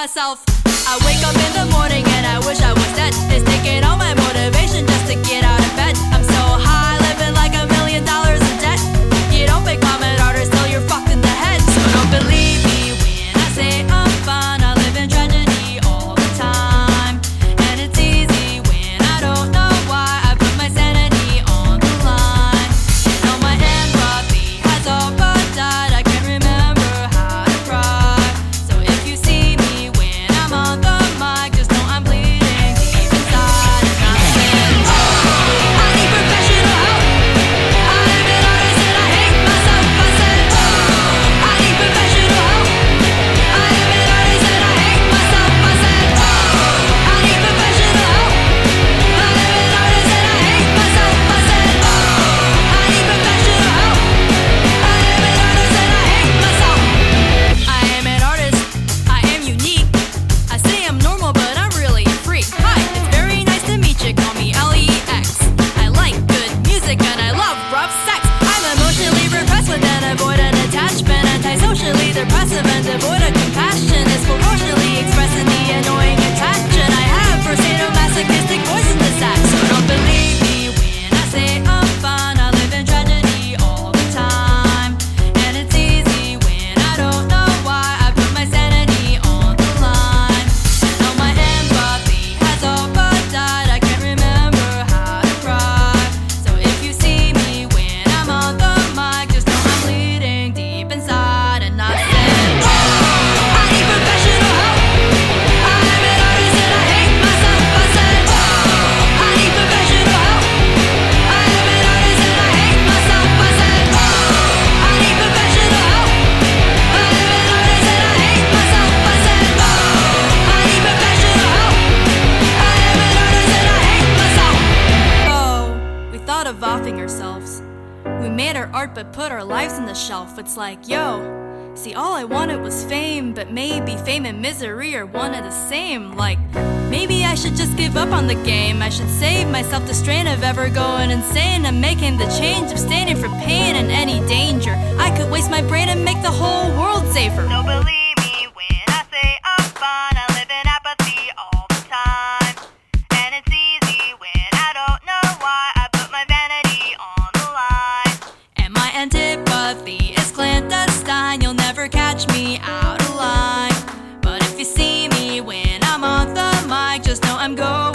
myself. I wake up in the morning and I wish I was dead. It's taking all my motivation just to get out of bed. I'm so high, living like $1 million in debt. You don't become an artist till you're fucked in the head. So don't believe me when I say I'm fine. I live in tragedy all the time, and it's easy when I don't know why. I put my sanity on the line, and all my empathy has all but died. I can't remember how to cry. So if you see me when I'm on the mic, just know I'm bleeding deep inside, and I'm saying, oh, I need professional help. I'm an artist and I hate myself. I said, oh, I need professional help. I am an artist and I hate myself. I said, oh, I need professional help. I am an artist and I hate myself. I said, oh, I need professional help. I am an artist and I hate myself. I am an artist, I am unique. I say I'm normal, but I'm really a freak. Hi, it's very nice to meet you, call me LEX. I like good music and I love rough sex. I'm emotionally repressed with an avoidant attachment. Antisocially depressive and devoid of compassion. Is ferociously expressing the annoying attraction I have for sadomasochistic voice in the sack. So don't believe me when I say I'm fine. I live in tragedy all the time, and it's easy when I don't know why. I put my sanity on the line, and all my empathy has all but died. I can't remember how to cry. So if you see me when I'm on the mic, just know I'm bleeding deep inside, and I said, oh, I need professional help. I'm an artist and I hate myself. I said, oh, I need professional help. I am an artist and I hate myself. I said, oh, I need professional help. I am an artist and I hate myself. I said, oh, I need professional help. I am an artist and I hate myself. Oh, we thought of offing ourselves. We made our art but put our lives on the shelf. It's like, yo, see, all I wanted was fame, but maybe fame and misery are one and the same. Like, maybe I should just give up on the game. I should save myself the strain of ever going insane and making the change, abstaining from pain and any danger. I could waste my brain and make the whole world safer. So believe me when I say I'm fine. I live in apathy all the time, and it's easy when I don't know why. I put my vanity on the line, And my antipathy is clandestine. You'll never catch me out of line. But if you see me when I'm on the mic, just know I'm going